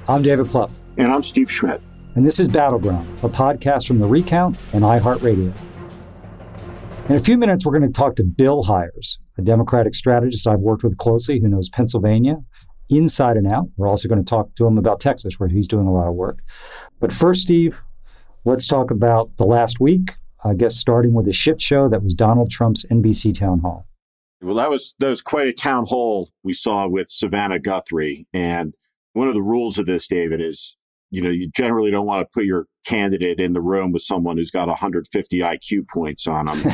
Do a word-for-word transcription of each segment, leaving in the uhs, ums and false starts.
I'm David Plouffe. And I'm Steve Schmidt. And this is Battleground, a podcast from The Recount and iHeartRadio. In a few minutes, we're going to talk to Bill Hyers, a Democratic strategist I've worked with closely who knows Pennsylvania inside and out. We're also going to talk to him about Texas, where he's doing a lot of work. But first, Steve, let's talk about the last week, I guess starting with the shit show that was Donald Trump's N B C town hall. Well, that was that was quite a town hall we saw with Savannah Guthrie. And one of the rules of this, David, is, you know, you generally don't want to put your candidate in the room with someone who's got one hundred fifty I Q points on them.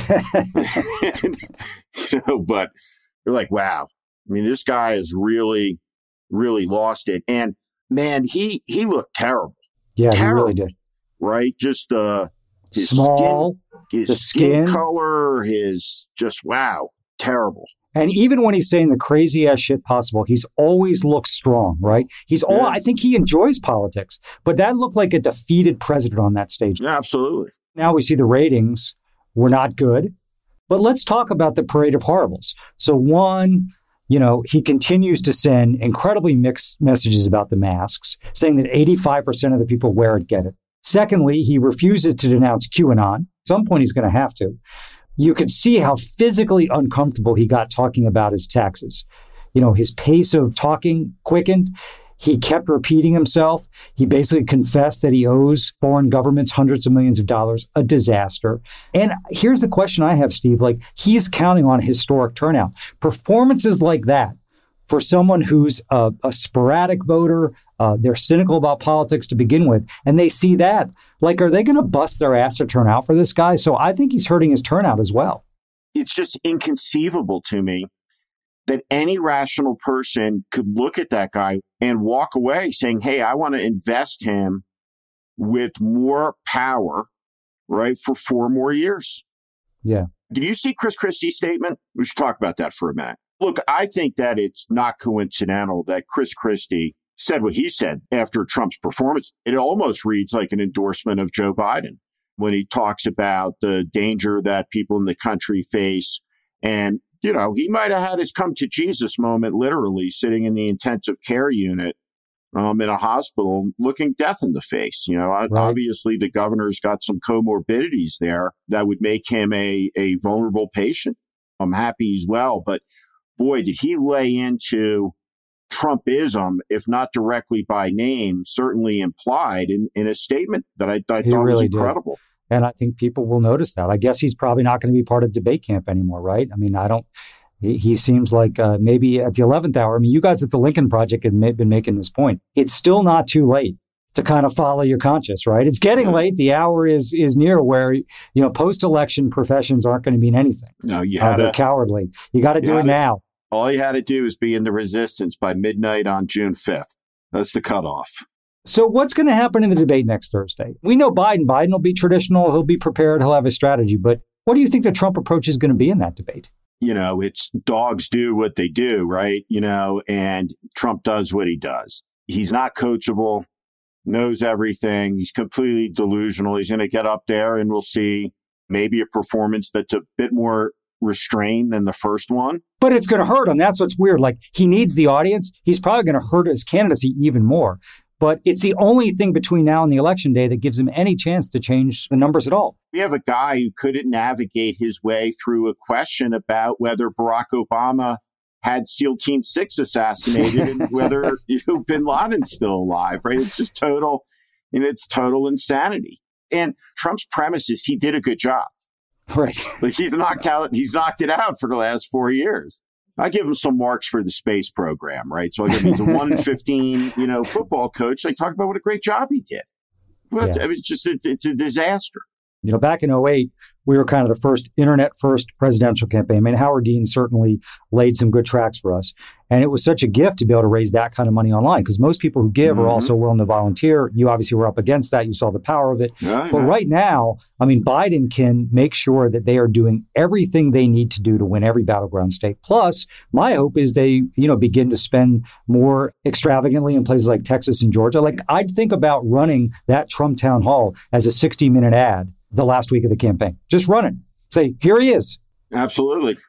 and, you know, but you're like, wow. I mean, this guy has really, really lost it. And man, he he looked terrible. Yeah, terrible, he really did. Right? Just uh, his small, skin, his the skin, skin color, his just wow, terrible. And even when he's saying the crazy-ass shit possible, he's always looks strong, right? He's all, Yeah. I think he enjoys politics, but that looked like a defeated president on that stage. Yeah, absolutely. Now we see the ratings were not good, but let's talk about the parade of horribles. So one, you know, he continues to send incredibly mixed messages about the masks, saying that eighty-five percent of the people wear it get it. Secondly, he refuses to denounce QAnon. At some point, he's going to have to. You could see how physically uncomfortable he got talking about his taxes. You know, his pace of talking quickened. He kept repeating himself. He basically confessed that he owes foreign governments hundreds of millions of dollars, a disaster. And here's the question I have, Steve, like he's counting on historic turnout. Performances like that for someone who's a, a sporadic voter, uh, they're cynical about politics to begin with, and they see that. Like, are they going to bust their ass to turn out for this guy? So I think he's hurting his turnout as well. It's just inconceivable to me that any rational person could look at that guy and walk away saying, hey, I want to invest him with more power, right, for four more years. Yeah. Did you see Chris Christie's statement? We should talk about that for a minute. Look, I think that it's not coincidental that Chris Christie said what he said after Trump's performance. It almost reads like an endorsement of Joe Biden when he talks about the danger that people in the country face. And, you know, he might have had his come to Jesus moment, literally sitting in the intensive care unit um, in a hospital, looking death in the face. You know, right. Obviously the governor's got some comorbidities there that would make him a, a vulnerable patient. I'm happy he's well, but boy, did he lay into Trumpism, if not directly by name, certainly implied in, in a statement that I, I thought really was incredible. Did. And I think people will notice that. I guess he's probably not going to be part of debate camp anymore, right? I mean, I don't, he, he seems like uh, maybe at the eleventh hour, I mean, you guys at the Lincoln Project have been making this point. It's still not too late to kind of follow your conscience, right? It's getting yeah. late. The hour is is near where, you know, post-election professions aren't going to mean anything. No, you uh, had They're cowardly. You got to do it now. All you had to do is be in the resistance by midnight on June fifth. That's the cutoff. So what's going to happen in the debate next Thursday? We know Biden. Biden will be traditional. He'll be prepared. He'll have a strategy. But what do you think the Trump approach is going to be in that debate? You know, it's dogs do what they do, right? You know, and Trump does what he does. He's not coachable, knows everything. He's completely delusional. He's going to get up there and we'll see maybe a performance that's a bit more restrained than the first one. But it's going to hurt him. That's what's weird. Like, he needs the audience. He's probably going to hurt his candidacy even more. But it's the only thing between now and the election day that gives him any chance to change the numbers at all. We have a guy who couldn't navigate his way through a question about whether Barack Obama had SEAL Team six assassinated and whether, you know, bin Laden's still alive, right? It's just total, and it's total insanity. And Trump's premise is he did a good job. Right. Like he's knocked out, he's knocked it out for the last four years. I give him some marks for the space program, right? So I give him the one in fifteen, you know, football coach. They talk about what a great job he did. Well, yeah. I mean, it's just, it, it's a disaster. You know, back in oh eight, we were kind of the first internet-first presidential campaign. I mean, Howard Dean certainly laid some good tracks for us. And it was such a gift to be able to raise that kind of money online because most people who give mm-hmm. are also willing to volunteer. You obviously were up against that. You saw the power of it. Yeah, but yeah. right now, I mean, Biden can make sure that they are doing everything they need to do to win every battleground state. Plus, my hope is they, you know, begin to spend more extravagantly in places like Texas and Georgia. Like, I'd think about running that Trump town hall as a sixty-minute ad the last week of the campaign. Just run it. Say, here he is. Absolutely.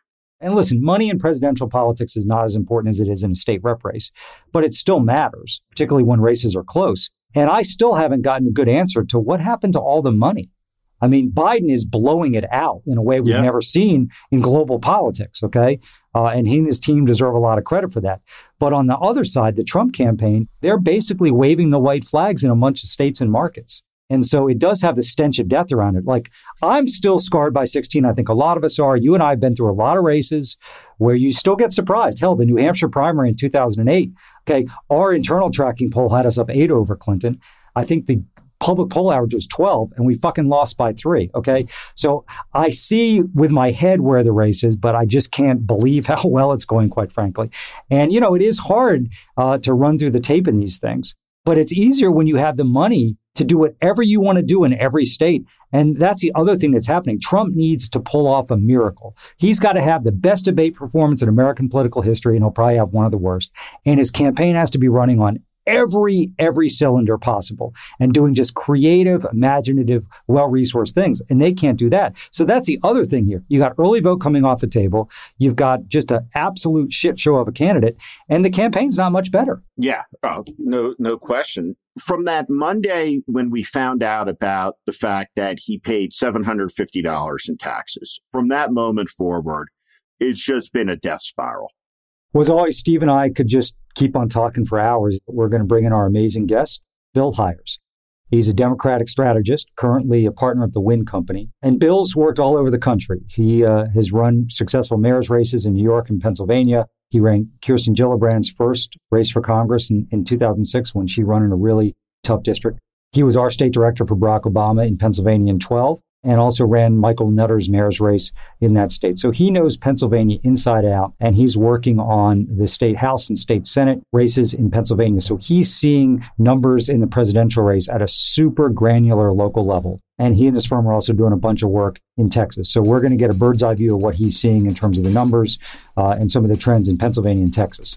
And listen, money in presidential politics is not as important as it is in a state rep race, but it still matters, particularly when races are close. And I still haven't gotten a good answer to what happened to all the money. I mean, Biden is blowing it out in a way we've yeah. never seen in global politics, okay? Uh, and he and his team deserve a lot of credit for that. But on the other side, the Trump campaign, they're basically waving the white flags in a bunch of states and markets. And so it does have the stench of death around it. Like, I'm still scarred by sixteen. I think a lot of us are. You and I have been through a lot of races where you still get surprised. Hell, the New Hampshire primary in two thousand eight, okay, our internal tracking poll had us up eight over Clinton. I think the public poll average was twelve, and we fucking lost by three, okay? So I see with my head where the race is, but I just can't believe how well it's going, quite frankly. And, you know, it is hard uh, to run through the tape in these things, but it's easier when you have the money to do whatever you want to do in every state. And that's the other thing that's happening. Trump needs to pull off a miracle. He's got to have the best debate performance in American political history, and he'll probably have one of the worst. And his campaign has to be running on every, every cylinder possible and doing just creative, imaginative, well-resourced things. And they can't do that. So that's the other thing here. You got early vote coming off the table. You've got just an absolute shit show of a candidate, and the campaign's not much better. Yeah, oh, no, no question. From that Monday when we found out about the fact that he paid seven hundred fifty dollars in taxes, from that moment forward, it's just been a death spiral. Was always Steve and I could just keep on talking for hours. We're going to bring in our amazing guest, Bill Hyers. He's a Democratic strategist, currently a partner at the Wynn Company. And Bill's worked all over the country. He uh, has run successful mayor's races in New York and Pennsylvania. He ran Kirsten Gillibrand's first race for Congress in, in two thousand six when she ran in a really tough district. He was our state director for Barack Obama in Pennsylvania in twelve, and also ran Michael Nutter's mayor's race in that state. So he knows Pennsylvania inside out, and he's working on the state house and state senate races in Pennsylvania. So he's seeing numbers in the presidential race at a super granular local level. And he and his firm are also doing a bunch of work in Texas. So we're going to get a bird's eye view of what he's seeing in terms of the numbers uh, and some of the trends in Pennsylvania and Texas.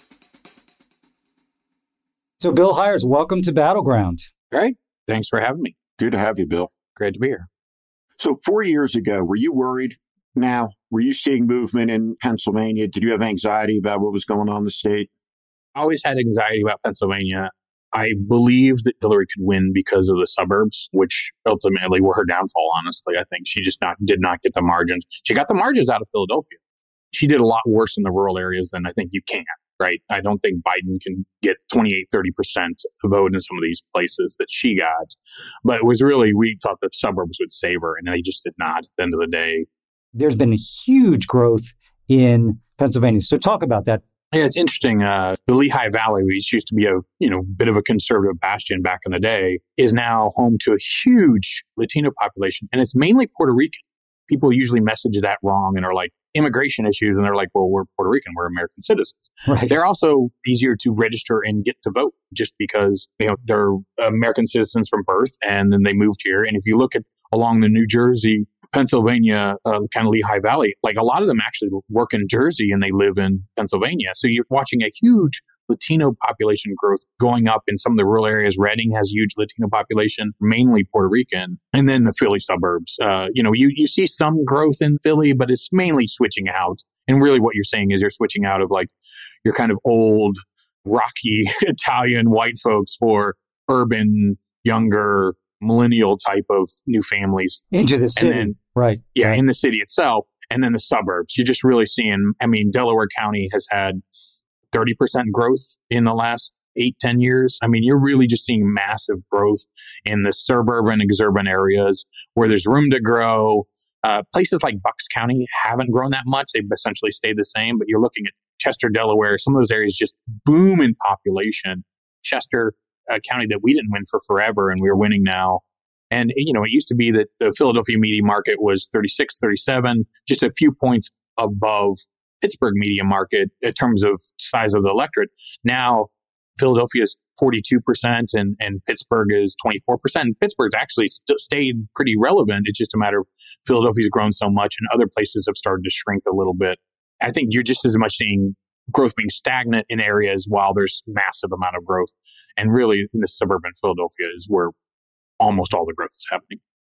So Bill Hyers, welcome to Battleground. Great. Thanks for having me. Good to have you, Bill. Great to be here. So four years ago, were you worried now? Were you seeing movement in Pennsylvania? Did you have anxiety about what was going on in the state? I always had anxiety about Pennsylvania. I believed that Hillary could win because of the suburbs, which ultimately were her downfall, honestly. I think she just not did not get the margins. She got the margins out of Philadelphia. She did a lot worse in the rural areas than I think you can, right? I don't think Biden can get twenty-eight, thirty percent vote in some of these places that she got. But it was really, we thought that suburbs would save her, and they just did not at the end of the day. There's been a huge growth in Pennsylvania. So talk about that. Yeah, it's interesting. Uh, the Lehigh Valley, which used to be a you know bit of a conservative bastion back in the day, is now home to a huge Latino population, and it's mainly Puerto Rican. People usually message that wrong and are like, immigration issues, and they're like, well, we're Puerto Rican, we're American citizens. Right. They're also easier to register and get to vote just because you know they're American citizens from birth, and then they moved here. And if you look at along the New Jersey, Pennsylvania, uh, kind of Lehigh Valley, like a lot of them actually work in Jersey and they live in Pennsylvania. So you're watching a huge Latino population growth going up in some of the rural areas. Reading has a huge Latino population, mainly Puerto Rican, and then the Philly suburbs. Uh, you know, you, you see some growth in Philly, but it's mainly switching out. And really what you're saying is you're switching out of like your kind of old, rocky Italian white folks for urban, younger, millennial type of new families. Into the city, then, right. Yeah, right. in the city itself. And then the suburbs. You're just really seeing, I mean, Delaware County has had thirty percent growth in the last eight, ten years. I mean, you're really just seeing massive growth in the suburban, exurban areas where there's room to grow. Uh, places like Bucks County haven't grown that much. They've essentially stayed the same, but you're looking at Chester, Delaware. Some of those areas just boom in population. Chester, a county that we didn't win for forever, and we're winning now. And, you know, it used to be that the Philadelphia media market was thirty-six, thirty-seven, just a few points above Pittsburgh media market in terms of size of the electorate. Now, Philadelphia is forty-two percent and, and Pittsburgh is twenty-four percent. Pittsburgh's actually st- stayed pretty relevant. It's just a matter of Philadelphia's grown so much and other places have started to shrink a little bit. I think you're just as much seeing growth being stagnant in areas while there's massive amount of growth. And really in the suburban Philadelphia is where almost all the growth is happening.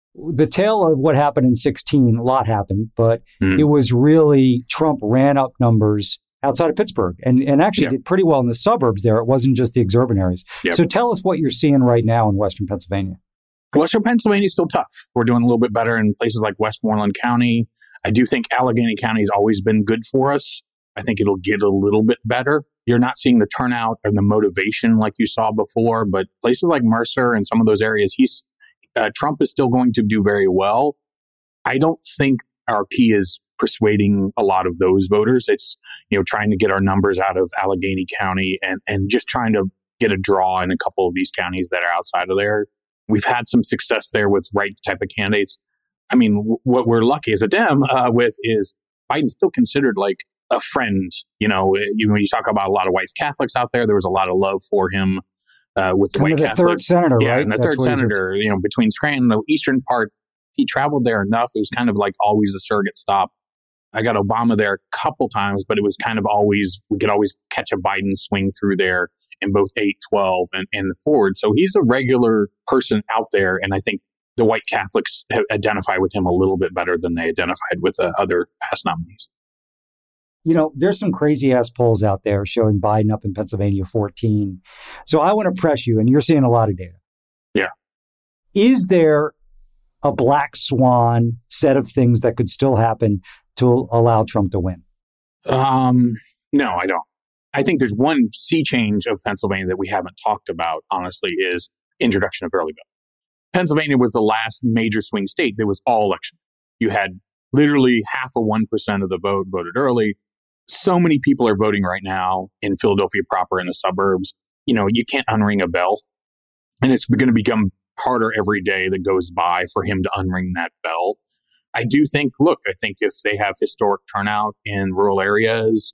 the tale of what happened in sixteen, a lot happened, but mm. it was really Trump ran up numbers outside of Pittsburgh and, and actually yeah. did pretty well in the suburbs there. It wasn't just the exurban areas. Yep. So tell us what you're seeing right now in Western Pennsylvania. Western Pennsylvania is still tough. We're doing a little bit better in places like Westmoreland County. I do think Allegheny County has always been good for us. I think it'll get a little bit better. You're not seeing the turnout and the motivation like you saw before, but places like Mercer and some of those areas, he's uh, Trump is still going to do very well. I don't think our key is persuading a lot of those voters. It's, you know, trying to get our numbers out of Allegheny County and, and just trying to get a draw in a couple of these counties that are outside of there. We've had some success there with right type of candidates. I mean, w- what we're lucky as a Dem uh, with is Biden's still considered like a friend. You know, you, when you talk about a lot of white Catholics out there, there was a lot of love for him uh, with the kind white of the Catholics. third senator, yeah, right? and the That's third senator, you know, between Scranton, the eastern part, he traveled there enough. It was kind of like always a surrogate stop. I got Obama there a couple times, but it was kind of always, we could always catch a Biden swing through there in both eight, twelve, and, and forward. So he's a regular person out there. And I think the white Catholics have identify with him a little bit better than they identified with uh, other past nominees. You know, there's some crazy ass polls out there showing Biden up in Pennsylvania fourteen. So I want to press you, and you're seeing a lot of data. Yeah. Is there a black swan set of things that could still happen to allow Trump to win? Um, no, I don't. I think there's one sea change of Pennsylvania that we haven't talked about, honestly, is introduction of early vote. Pennsylvania was the last major swing state that was all election. You had literally half of one percent of the vote voted early. So many people are voting right now in Philadelphia proper in the suburbs. You know, you can't unring a bell. And it's going to become harder every day that goes by for him to unring that bell. I do think, look, I think if they have historic turnout in rural areas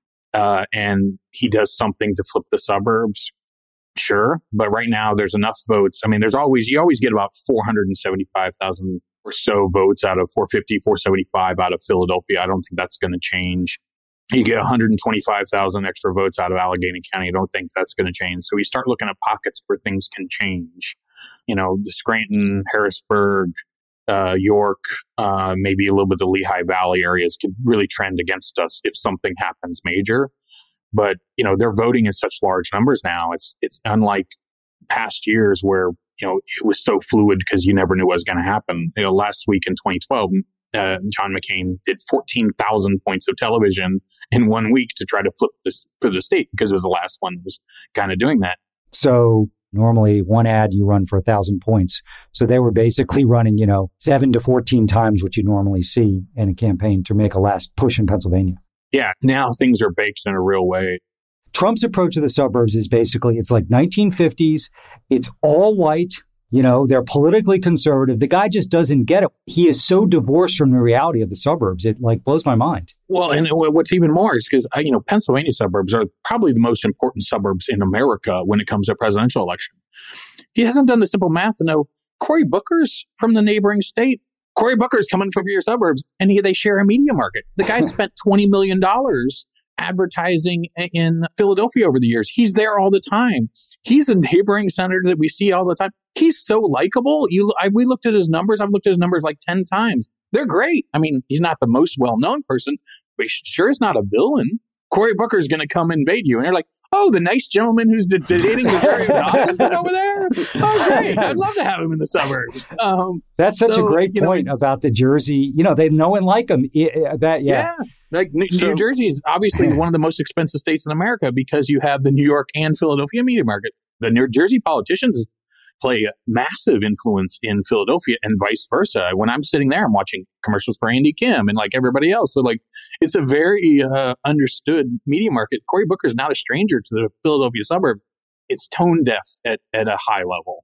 uh, and he does something to flip the suburbs, sure. But right now there's enough votes. I mean, there's always, you always get about four hundred seventy-five thousand or so votes out of four fifty, four seventy-five out of Philadelphia. I don't think that's going to change. You get one hundred twenty-five thousand extra votes out of Allegheny County. I don't think that's going to change. So we start looking at pockets where things can change. You know, the Scranton, Harrisburg, uh, York, uh, maybe a little bit of the Lehigh Valley areas could really trend against us if something happens major. But, you know, they're voting in such large numbers now. It's it's unlike past years where, you know, it was so fluid because you never knew what was going to happen. You know, last week in twenty twelve, uh, John McCain did fourteen thousand points of television in one week to try to flip this for the state because it was the last one that was kind of doing that. So normally one ad you run for a thousand points. So they were basically running, you know, seven to fourteen times what you normally see in a campaign to make a last push in Pennsylvania. Yeah, now things are baked in a real way. Trump's approach to the suburbs is basically, it's like nineteen fifties. It's all white. You know, they're politically conservative. The guy just doesn't get it. He is so divorced from the reality of the suburbs. It like blows my mind. Well, and what's even more is because, you know, Pennsylvania suburbs are probably the most important suburbs in America when it comes to a presidential election. He hasn't done the simple math to know Cory Booker's from the neighboring state. Cory Booker's coming from your suburbs, and he, they share a media market. The guy spent twenty million dollars advertising in Philadelphia over the years. He's there all the time. He's a neighboring senator that we see all the time. He's so likable. You, I, we looked at his numbers. I've looked at his numbers like ten times. They're great. I mean, he's not the most well-known person, but he sure is not a villain. Cory Booker's going to come invade you. And they're like, oh, the nice gentleman who's d- dating Missouri Dawson over there? Oh, great. I'd love to have him in the suburbs. Um, That's such so, a great point know, about the Jersey. You know, they know and like him. I, that, yeah. yeah. Like New, so, New Jersey is obviously one of the most expensive states in America because you have the New York and Philadelphia media market. The New Jersey politicians play a massive influence in Philadelphia and vice versa. When I'm sitting there, I'm watching commercials for Andy Kim and like everybody else. So like, it's a very uh, understood media market. Cory Booker is not a stranger to the Philadelphia suburb. It's tone deaf at, at a high level.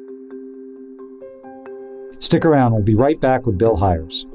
Stick around. We'll be right back with Bill Hires.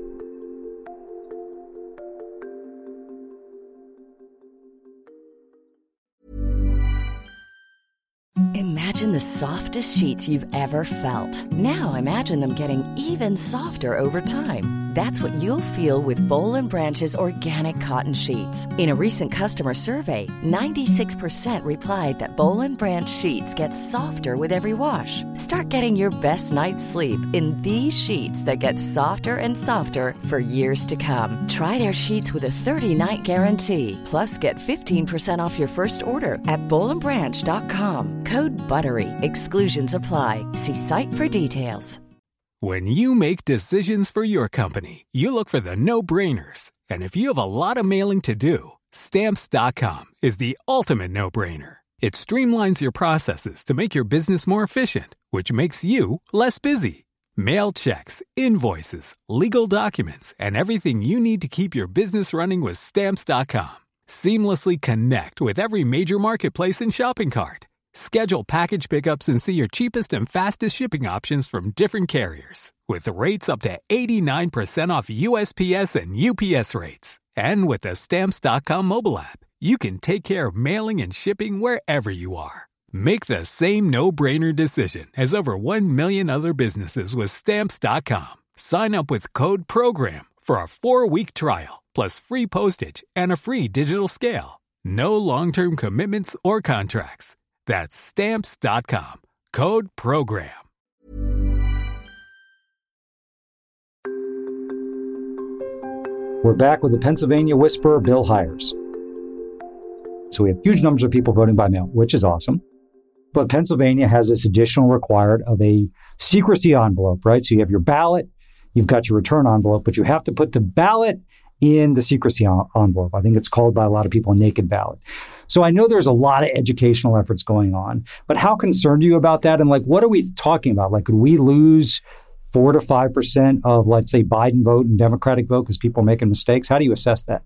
Imagine the softest sheets you've ever felt. Now imagine them getting even softer over time. That's what you'll feel with Boll and Branch's organic cotton sheets. In a recent customer survey, ninety-six percent replied that Boll and Branch sheets get softer with every wash. Start getting your best night's sleep in these sheets that get softer and softer for years to come. Try their sheets with a thirty-night guarantee. Plus, get fifteen percent off your first order at boll and branch dot com. Code BUTTERY. Exclusions apply. See site for details. When you make decisions for your company, you look for the no-brainers. And if you have a lot of mailing to do, Stamps dot com is the ultimate no-brainer. It streamlines your processes to make your business more efficient, which makes you less busy. Mail checks, invoices, legal documents, and everything you need to keep your business running with Stamps dot com. Seamlessly connect with every major marketplace and shopping cart. Schedule package pickups and see your cheapest and fastest shipping options from different carriers. With rates up to eighty-nine percent off U S P S and U P S rates. And with the Stamps dot com mobile app, you can take care of mailing and shipping wherever you are. Make the same no-brainer decision as over one million other businesses with Stamps dot com. Sign up with code PROGRAM for a four-week trial, plus free postage and a free digital scale. No long-term commitments or contracts. That's Stamps dot com. Code PROGRAM. We're back with the Pennsylvania Whisperer, Bill Hires. So we have huge numbers of people voting by mail, which is awesome. But Pennsylvania has this additional required of a secrecy envelope, right? So you have your ballot, you've got your return envelope, but you have to put the ballot in the secrecy envelope. I think it's called by a lot of people a naked ballot. So I know there's a lot of educational efforts going on, but how concerned are you about that? And like, what are we talking about? Like, could we lose four to five percent of, let's say, Biden vote and Democratic vote because people are making mistakes? How do you assess that?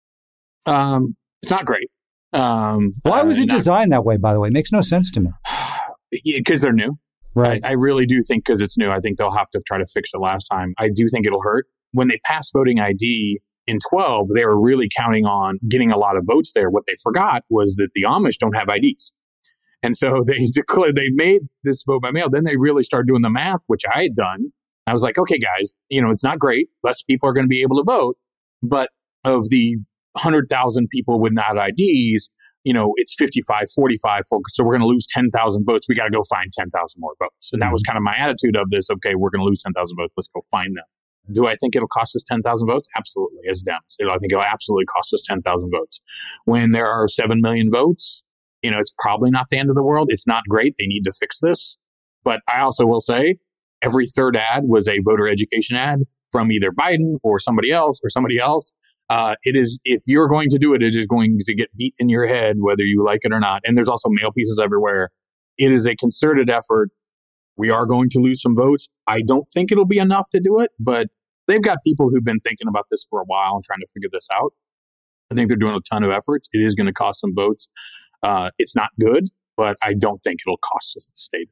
Um, it's not great. Um, Why was uh, it not, designed that way, by the way? It makes no sense to me. Because they're new. Right. I, I really do think because it's new, I think they'll have to try to fix it last time. I do think it'll hurt. When they passed voting I D in twelve, they were really counting on getting a lot of votes there. What they forgot was that the Amish don't have I Ds. And so they declared, they made this vote by mail. Then they really started doing the math, which I had done. I was like, okay, guys, you know, it's not great. Less people are going to be able to vote. But of the one hundred thousand people with not I Ds, you know, it's fifty-five, forty-five folks. So we're going to lose ten thousand votes. We got to go find ten thousand more votes. And that was kind of my attitude of this. Okay, we're going to lose ten thousand votes. Let's go find them. Do I think it'll cost us ten thousand votes? Absolutely. As Dems, I think it'll absolutely cost us ten thousand votes. When there are seven million votes, you know, it's probably not the end of the world. It's not great. They need to fix this. But I also will say every third ad was a voter education ad from either Biden or somebody else or somebody else. Uh, it is, if you're going to do it, it is going to get beat in your head, whether you like it or not. And there's also mail pieces everywhere. It is a concerted effort. We are going to lose some votes. I don't think it'll be enough to do it, but they've got people who've been thinking about this for a while and trying to figure this out. I think they're doing a ton of efforts. It is going to cost some votes. Uh, it's not good, but I don't think it'll cost us the state.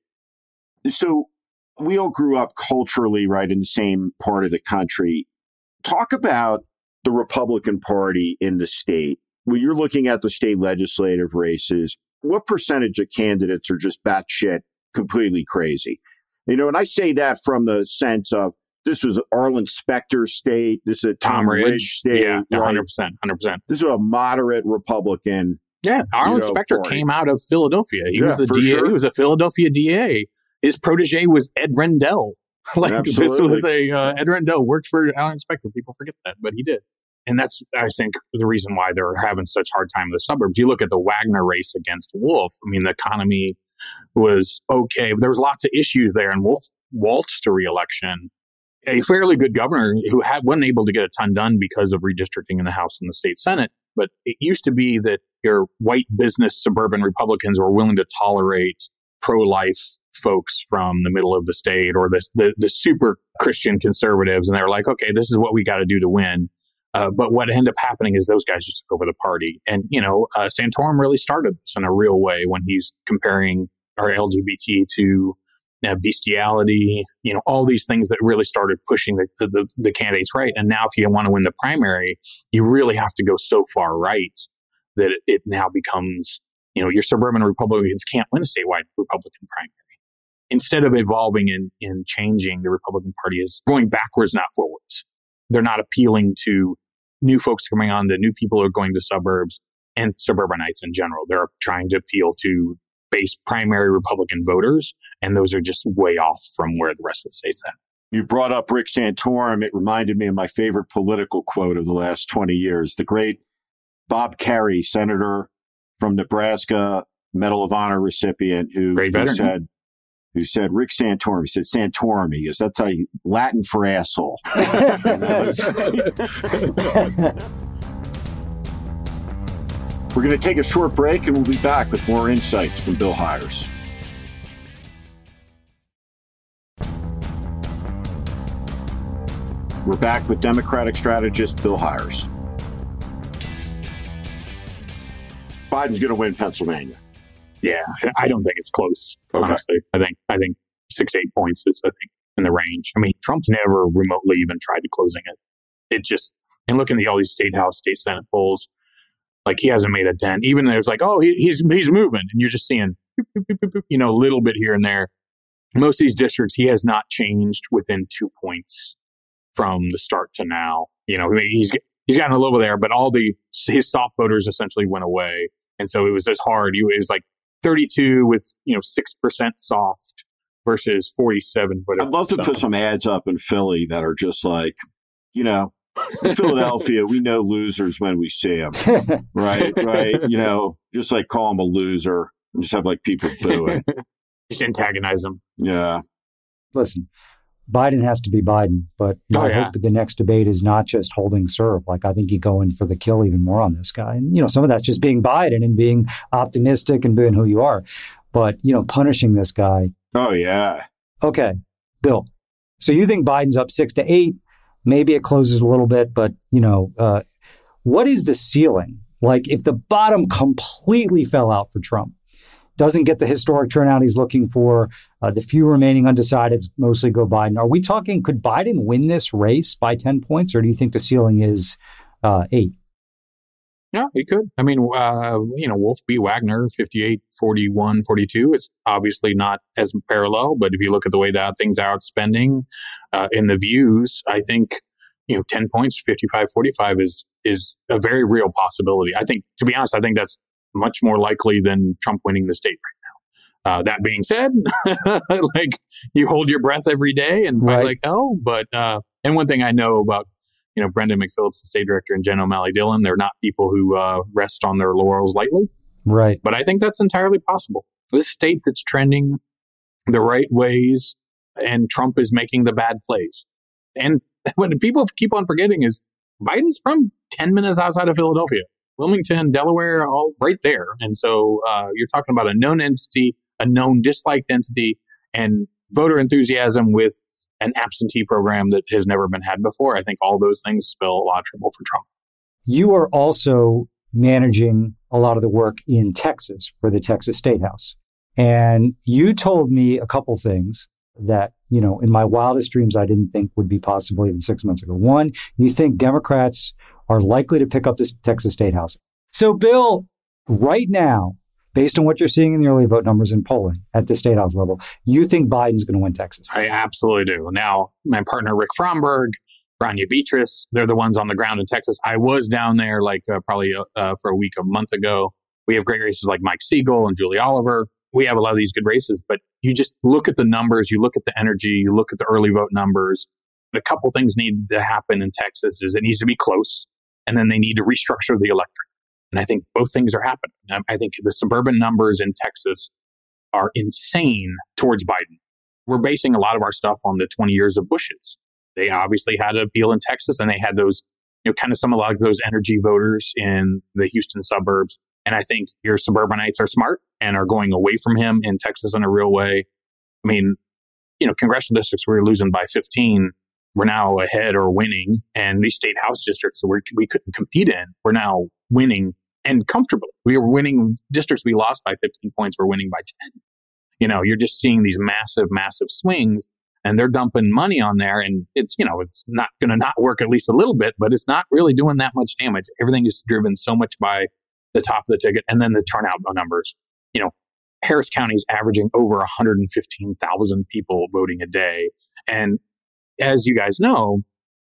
So we all grew up culturally, right, in the same part of the country. Talk about the Republican Party in the state. When you're looking at the state legislative races, what percentage of candidates are just batshit completely crazy? You know, and I say that from the sense of this was Arlen Specter's state. This is a Tom, Tom Ridge, Ridge state. Yeah, right? one hundred percent, one hundred percent. This is a moderate Republican. Yeah, Arlen you know, Specter party. came out of Philadelphia. He yeah, was a D A. Sure. He was a Philadelphia D A. His protege was Ed Rendell. like Absolutely. This was a uh, Ed Rendell worked for Arlen Specter. People forget that, but he did. And that's, I think, the reason why they're having such hard time in the suburbs. You look at the Wagner race against Wolf. I mean, the economy was okay. But there was lots of issues there, and Wolf waltzed to re-election. A fairly good governor who had wasn't able to get a ton done because of redistricting in the House and the state Senate. But it used to be that your white business suburban Republicans were willing to tolerate pro-life folks from the middle of the state or the, the, the super Christian conservatives. And they were like, okay, this is what we got to do to win. Uh, but what ended up happening is those guys just took over the party. And, you know, uh, Santorum really started this in a real way when he's comparing our L G B T to uh, bestiality, you know, all these things that really started pushing the, the, the candidates right. And now if you want to win the primary, you really have to go so far right that it, it now becomes, you know, your suburban Republicans can't win a statewide Republican primary. Instead of evolving and, and changing, the Republican Party is going backwards, not forwards. they're not appealing to new folks coming on, the new people who are going to suburbs and suburbanites in general. They're trying to appeal to base primary Republican voters, and those are just way off from where the rest of the state's at. You brought up Rick Santorum. It reminded me of my favorite political quote of the last twenty years. The great Bob Kerrey, senator from Nebraska, Medal of Honor recipient, who, who said, who said, Rick Santorum, he said, Santorum, he goes, that's a Latin for asshole. We're going to take a short break, and we'll be back with more insights from Bill Hires. We're back with Democratic strategist Bill Hires. Biden's going to win Pennsylvania. Yeah, I don't think it's close. Okay. Honestly, I think I think six to eight points is I think in the range. I mean, Trump's never remotely even tried to closing it. It just, and looking at all these state house, state senate polls, like he hasn't made a dent. Even though it's like, oh, he, he's he's moving, and you're just seeing, you know, a little bit here and there. Most of these districts, he has not changed within two points from the start to now. You know, he's he's gotten a little bit there, but all the his soft voters essentially went away, and so it was as hard. It was like thirty-two with, you know, six percent soft versus forty-seven. But I'd love to put some ads up in Philly that are just like, you know, in Philadelphia, we know losers when we see them, right? Right. You know, just like call them a loser and just have like people booing. Just antagonize them. Yeah. Listen, Biden has to be Biden, but oh, I yeah. hope that the next debate is not just holding serve. Like, I think you go in for the kill even more on this guy. And, you know, some of that's just being Biden and being optimistic and being who you are. But, you know, punishing this guy. Oh, yeah. Okay, Bill. So you think Biden's up six to eight? Maybe it closes a little bit, but, you know, uh, what is the ceiling? Like, if the bottom completely fell out for Trump, doesn't get the historic turnout he's looking for, uh, the few remaining undecideds mostly go Biden. Are we talking, could Biden win this race by ten points, or do you think the ceiling is uh, eight? Yeah, he could. I mean, uh, you know, Wolf v. Wagner, fifty-eight, forty-one, forty-two. It's obviously not as parallel, but if you look at the way that things are outspending uh, in the views, I think, you know, ten points, fifty-five, forty-five is is a very real possibility. I think, to be honest, I think that's much more likely than Trump winning the state right now. Uh, that being said, like, you hold your breath every day and fight right. like hell. But, uh, and one thing I know about, you know, Brendan McPhillips, the state director, and Jen O'Malley Dillon, they're not people who uh, rest on their laurels lightly. Right. But I think that's entirely possible. This state that's trending the right ways, and Trump is making the bad plays. And what people keep on forgetting is Biden's from ten minutes outside of Philadelphia. Wilmington, Delaware, all right there. And so uh, you're talking about a known entity, a known disliked entity, and voter enthusiasm with an absentee program that has never been had before. I think all those things spell a lot of trouble for Trump. You are also managing a lot of the work in Texas for the Texas State House. And you told me a couple things that, you know, in my wildest dreams, I didn't think would be possible even six months ago. One, you think Democrats are likely to pick up this Texas State House. So, Bill, right now, based on what you're seeing in the early vote numbers and polling at the State House level, you think Biden's going to win Texas? I absolutely do. Now, my partner, Rick Fromberg, Rania Beatrice, they're the ones on the ground in Texas. I was down there like uh, probably uh, for a week, a month ago. We have great races like Mike Siegel and Julie Oliver. We have a lot of these good races, but you just look at the numbers, you look at the energy, you look at the early vote numbers. A couple things need to happen in Texas is it needs to be close, and then they need to restructure the electorate. And I think both things are happening. I think the suburban numbers in Texas are insane towards Biden. We're basing a lot of our stuff on the twenty years of Bush's. They obviously had an appeal in Texas, and they had those, you know, kind of some of like those energy voters in the Houston suburbs. And I think your suburbanites are smart and are going away from him in Texas in a real way. I mean, you know, congressional districts we were losing by fifteen. We're now ahead or winning. And these state house districts that we're, we couldn't compete in, we're now winning and comfortably. We were winning districts we lost by fifteen points. We're winning by ten. You know, you're just seeing these massive, massive swings, and they're dumping money on there. And it's, you know, it's not going to not work at least a little bit, but it's not really doing that much damage. Everything is driven so much by the top of the ticket. And then the turnout numbers. You know, Harris County is averaging over one hundred fifteen thousand people voting a day. And as you guys know,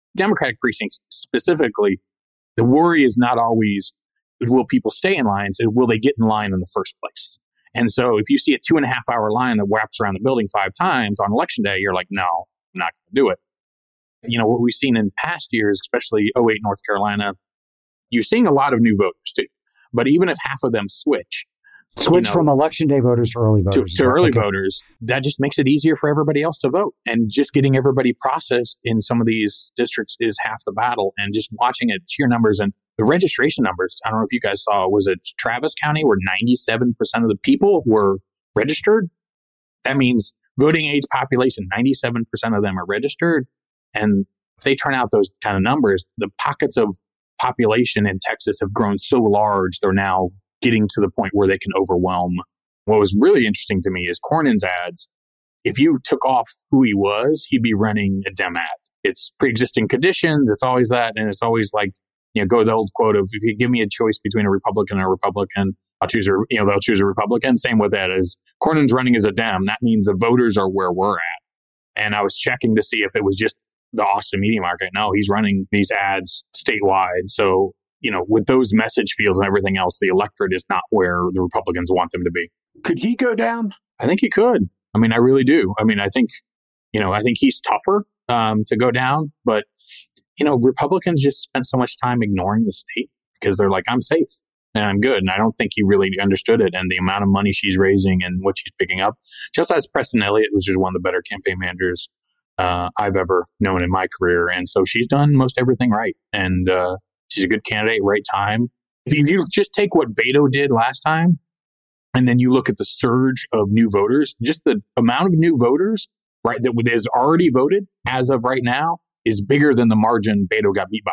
Democratic precincts specifically, the worry is not always, will people stay in lines? It's will they get in line in the first place? And so if you see a two and a half hour line that wraps around the building five times on election day, you're like, no, I'm not going to do it. You know, what we've seen in past years, especially oh eight North Carolina, you're seeing a lot of new voters too. But even if half of them switch, Switch you know, from election day voters to early voters. To, to early okay. voters, that just makes it easier for everybody else to vote. And just getting everybody processed in some of these districts is half the battle. And just watching it, sheer numbers and the registration numbers. I don't know if you guys saw, was it Travis County where ninety-seven percent of the people were registered? That means voting age population, ninety-seven percent of them are registered. And if they turn out those kind of numbers, the pockets of population in Texas have grown so large, they're now getting to the point where they can overwhelm. What was really interesting to me is Cornyn's ads. If you took off who he was, he'd be running a Dem ad. It's pre-existing conditions. It's always that. And it's always like, you know, go the old quote of, if you give me a choice between a Republican and a Republican, I'll choose a, you know, they'll choose a Republican. Same with that as Cornyn's running as a Dem. That means the voters are where we're at. And I was checking to see if it was just the Austin media market. No, he's running these ads statewide. So, you know, with those message fields and everything else, the electorate is not where the Republicans want them to be. Could he go down? I think he could. I mean, I really do. I mean, I think, you know, I think he's tougher um, to go down. But, you know, Republicans just spent so much time ignoring the state because they're like, I'm safe and I'm good. And I don't think he really understood it. And the amount of money she's raising and what she's picking up. She also has Preston Elliott, which is one of the better campaign managers uh, I've ever known in my career. And so she's done most everything right. And, uh, she's a good candidate, right time. If you just take what Beto did last time, and then you look at the surge of new voters, just the amount of new voters, right, that is already voted as of right now is bigger than the margin Beto got beat by.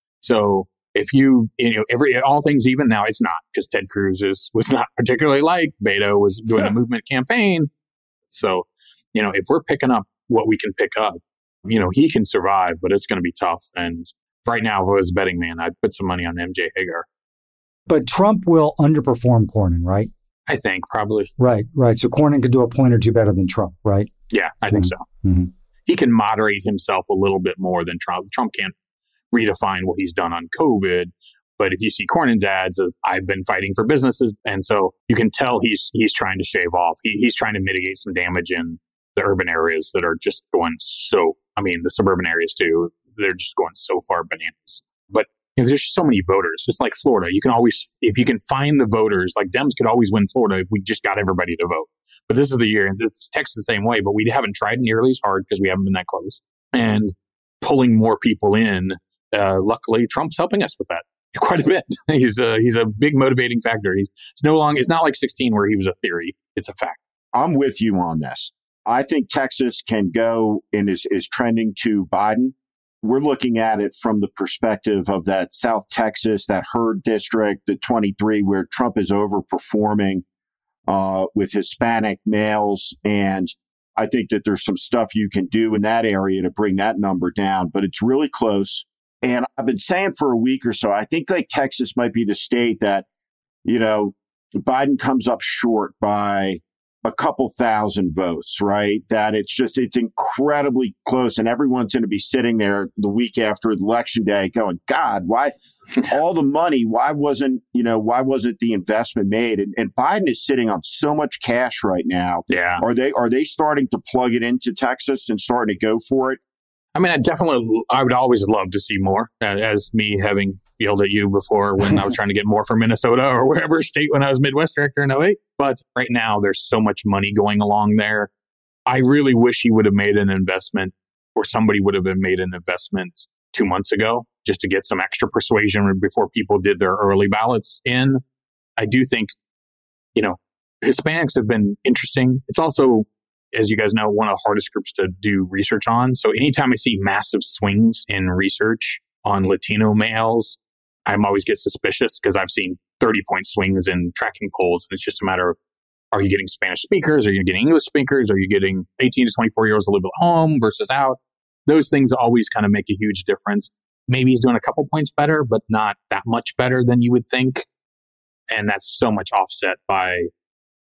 So if you, you know, every all things even now, it's not, because Ted Cruz is was not particularly liked. Beto was doing a movement campaign. So, you know, if we're picking up what we can pick up, you know, he can survive, but it's going to be tough. And right now, if I was a betting man, I'd put some money on M J Hagar. But Trump will underperform Cornyn, right? I think probably. Right, right. So Cornyn could do a point or two better than Trump, right? Yeah, I think mm-hmm. so. Mm-hmm. He can moderate himself a little bit more than Trump. Trump can't redefine what he's done on COVID. But if you see Cornyn's ads of, I've been fighting for businesses. And so you can tell he's he's trying to shave off. He, he's trying to mitigate some damage in the urban areas that are just going so, I mean, the suburban areas too. They're just going so far bananas. But you know, there's so many voters. It's like Florida. You can always, if you can find the voters, like Dems could always win Florida if we just got everybody to vote. But this is the year, and this Texas the same way, but we haven't tried nearly as hard because we haven't been that close. And pulling more people in, uh, luckily, Trump's helping us with that quite a bit. he's a, he's a big motivating factor. He's it's no longer, it's not like sixteen where he was a theory. It's a fact. I'm with you on this. I think Texas can go and is, is trending to Biden. We're looking at it from the perspective of that South Texas, that Hurd district, the twenty-three, where Trump is overperforming uh, with Hispanic males. And I think that there's some stuff you can do in that area to bring that number down, but it's really close. And I've been saying for a week or so, I think like Texas might be the state that, you know, Biden comes up short by a couple thousand votes, right? That it's just, it's incredibly close. And everyone's going to be sitting there the week after election day going, God, why all the money? Why wasn't, you know, why wasn't the investment made? And, and Biden is sitting on so much cash right now. Yeah. Are they, are they starting to plug it into Texas and starting to go for it? I mean, I definitely, I would always love to see more, uh, as me having yelled at you before when I was trying to get more from Minnesota or wherever state when I was Midwest director in oh eight. But right now, there's so much money going along there. I really wish he would have made an investment, or somebody would have been made an investment two months ago just to get some extra persuasion before people did their early ballots in. I do think, you know, Hispanics have been interesting. It's also, as you guys know, one of the hardest groups to do research on. So anytime I see massive swings in research on Latino males, I'm always get suspicious because I've seen thirty point swings in tracking polls. And it's just a matter of, are you getting Spanish speakers? Are you getting English speakers? Are you getting eighteen to twenty-four year olds that live at home versus out? Those things always kind of make a huge difference. Maybe he's doing a couple points better, but not that much better than you would think. And that's so much offset by,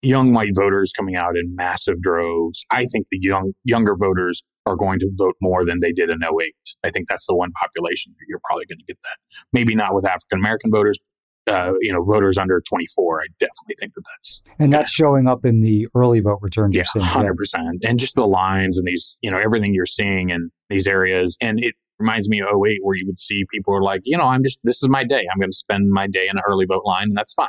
young white voters coming out in massive droves. I think the young younger voters are going to vote more than they did in oh eight. I think that's the one population that you're probably going to get that. Maybe not with African American voters, uh, you know, voters under twenty-four. I definitely think that that's and that's showing up in the early vote returns. Yeah, you're seeing. one hundred percent. And just the lines and these, you know, everything you're seeing in these areas. And it reminds me of oh eight, where you would see people are like, you know, I'm just, this is my day. I'm going to spend my day in an early vote line, and that's fine.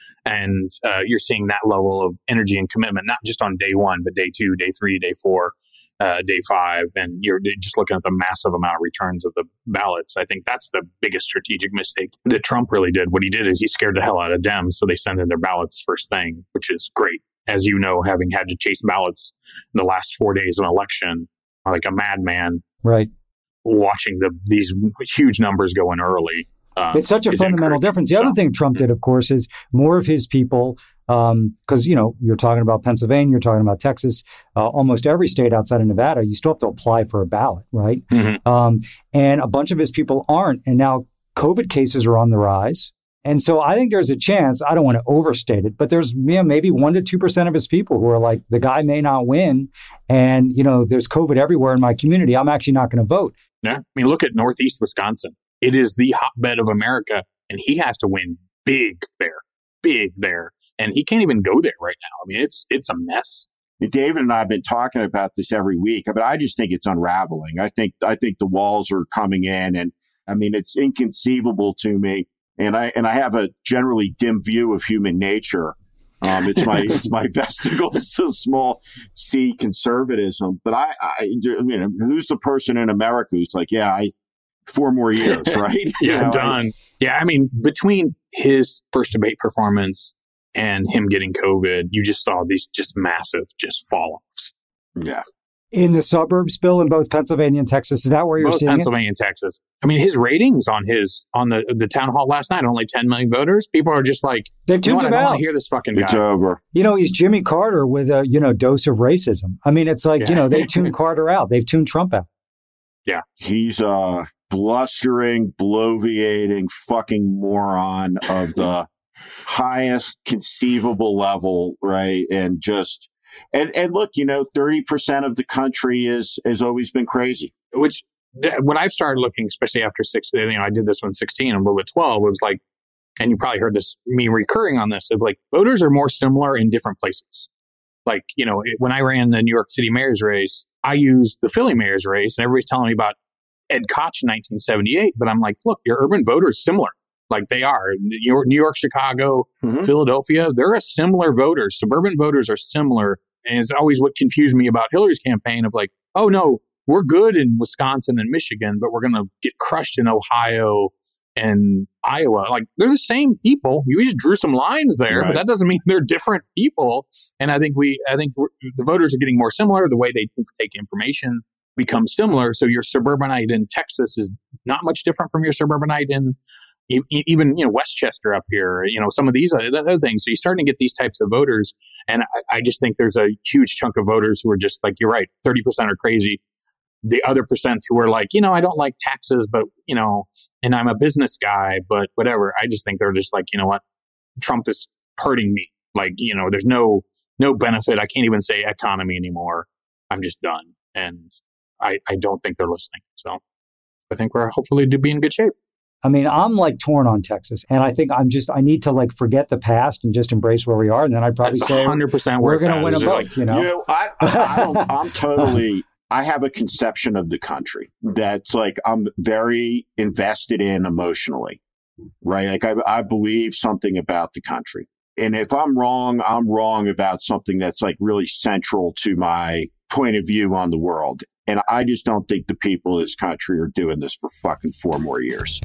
And uh, you're seeing that level of energy and commitment, not just on day one, but day two, day three, day four, uh, day five. And you're just looking at the massive amount of returns of the ballots. I think that's the biggest strategic mistake that Trump really did. What he did is he scared the hell out of Dems, so they sent in their ballots first thing, which is great. As you know, having had to chase ballots in the last four days of an election, like a madman, right? Watching the these huge numbers go in early. Um, it's such a fundamental difference. The so, other thing Trump did, of course, is more of his people, because, um, you know, you're talking about Pennsylvania, you're talking about Texas, uh, almost every state outside of Nevada, you still have to apply for a ballot, right? Mm-hmm. Um, and a bunch of his people aren't. And now COVID cases are on the rise. And so I think there's a chance, I don't want to overstate it, but there's, you know, maybe one to two percent of his people who are like, the guy may not win. And, you know, there's COVID everywhere in my community. I'm actually not going to vote. Yeah. I mean, look at Northeast Wisconsin. It is the hotbed of America, and he has to win big there, big there. And he can't even go there right now. I mean, it's it's a mess. David and I have been talking about this every week, but I just think it's unraveling. I think I think the walls are coming in, and I mean, it's inconceivable to me. And I and I have a generally dim view of human nature. Um, it's my it's my vestigial so small C conservatism. But I, I you know, who's the person in America who's like, yeah, I. Four more years, right? yeah, you know, done. I, yeah, I mean, between his first debate performance and him getting COVID, you just saw these just massive just fall-offs. Yeah. In the suburbs, Bill, in both Pennsylvania and Texas, is that where you're both seeing Pennsylvania it? and Texas. I mean, his ratings on his on the the town hall last night, only ten million voters. People are just like, they've tuned you know him I don't out. want to hear this fucking guy. It's over. You know, he's Jimmy Carter with a, you know, dose of racism. I mean, it's like, yeah. you know, they tuned Carter out. They've tuned Trump out. Yeah. He's uh blustering, bloviating fucking moron of the highest conceivable level, right? And just and and look, you know, thirty percent of the country is has always been crazy. Which when I've started looking, especially after sixteen, you know, I did this when sixteen, I'm a little bit twelve. It was like, and you probably heard this me recurring on this, of like voters are more similar in different places. Like, you know, when I ran the New York City mayor's race, I used the Philly mayor's race, and everybody's telling me about Ed Koch in nineteen seventy-eight, but I'm like, look, your urban voters similar, like they are. New York, New York Chicago, mm-hmm. Philadelphia, they're a similar voter. Suburban voters are similar. And it's always what confused me about Hillary's campaign of like, oh no, we're good in Wisconsin and Michigan, but we're going to get crushed in Ohio and Iowa. Like they're the same people. You just drew some lines there, right. But that doesn't mean they're different people. And I think we, I think the voters are getting more similar. The way they take information becomes similar. So your suburbanite in Texas is not much different from your suburbanite in e- even, you know, Westchester up here, you know, some of these other things. So you're starting to get these types of voters. And I, I just think there's a huge chunk of voters who are just like, you're right, thirty percent are crazy. The other percent who are like, you know, I don't like taxes, but, you know, and I'm a business guy, but whatever. I just think they're just like, you know what, Trump is hurting me. Like, you know, there's no, no benefit. I can't even say economy anymore. I'm just done. And I, I don't think they're listening. So I think we're hopefully to be in good shape. I mean, I'm like torn on Texas. And I think I'm just, I need to like forget the past and just embrace where we are. And then I'd probably That's say one hundred percent we're going to win a vote, like, you know? You know, I, I, I don't, I'm totally, I have a conception of the country that's like, I'm very invested in emotionally, right? Like I, I believe something about the country. And if I'm wrong, I'm wrong about something that's like really central to my point of view on the world. And I just don't think the people of this country are doing this for fucking four more years.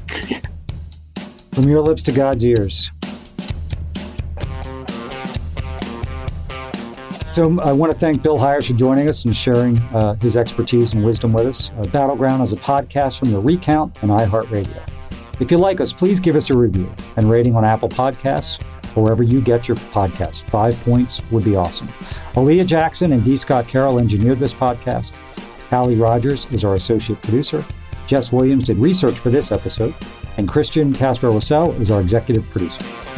From your lips to God's ears. So I want to thank Bill Hyers for joining us and sharing uh, his expertise and wisdom with us. Uh, Battleground is a podcast from The Recount and iHeartRadio. If you like us, please give us a review and rating on Apple Podcasts or wherever you get your podcasts. Five points would be awesome. Aaliyah Jackson and D. Scott Carroll engineered this podcast. Hallie Rogers is our associate producer. Jess Williams did research for this episode. And Christian Castro-Lascelles is our executive producer.